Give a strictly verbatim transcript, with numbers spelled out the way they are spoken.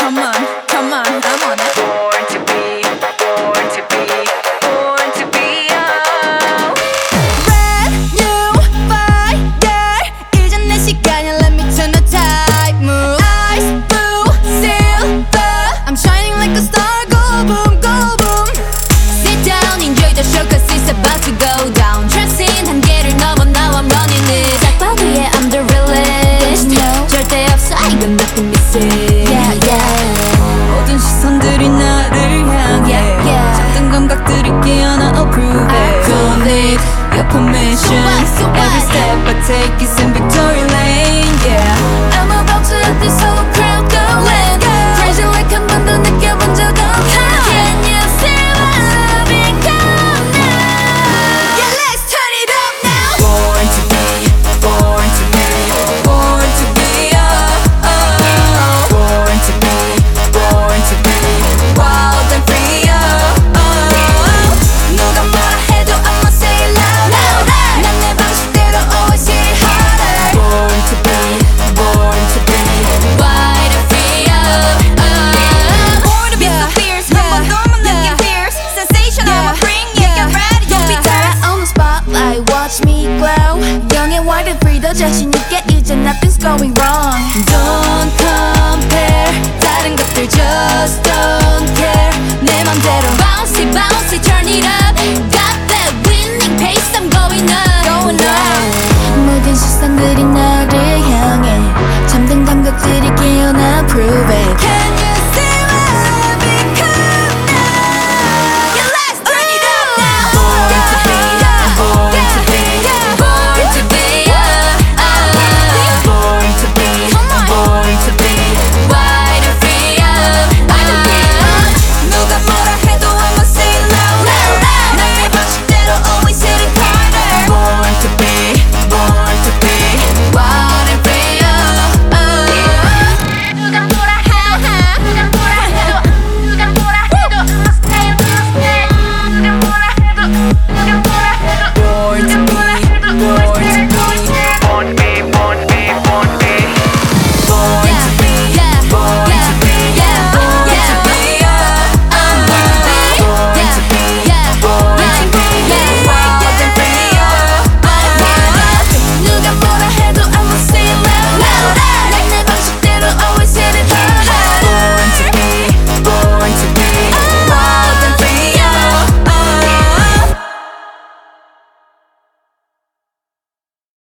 Come on, come on, I'm on it. Born to be, born to be, born to be oh. Brand new fire. 이젠 내 시간이야. Let me turn the tide. Move. Ice blue silver. I'm shining like a star. Go boom, go boom. Sit down, enjoy the show 'cause it's about to go down. Dressing 한계를 넘어 now I'm running it. 짝방 위에 I'm the realest. No. 절대 없어 이건 nothing missing. Yeah, yeah. 모든 시선들이 나를 향해. Yeah, yeah. 작던 감각들이 깨어나 approve it. I don't need your permission. So what, so what? Every step I take is in victory lane. Yeah. I'm about to let this whole crowd go. Let's go. Crazy like 한 번도 느껴본 적 없어. Can you see my loving come now? Yeah, let's turn it up now. Born to be, born to be, born to be oh, oh. Born to be, born to be wild and free oh, oh. 누가 뭐라 해도 I'ma say it louder. 난 내 방식대로 always hit it harder. Born to be, born to be Wide and free, oh, oh. Born to be so fierce. 한 번 더 못 느낀 fierce. Sensation I'ma bring it. Get ready, don't be tired. On the spotlight, watch me glow. Young and wide and free, 더 자신 있게 이제 nothing's going wrong. Don't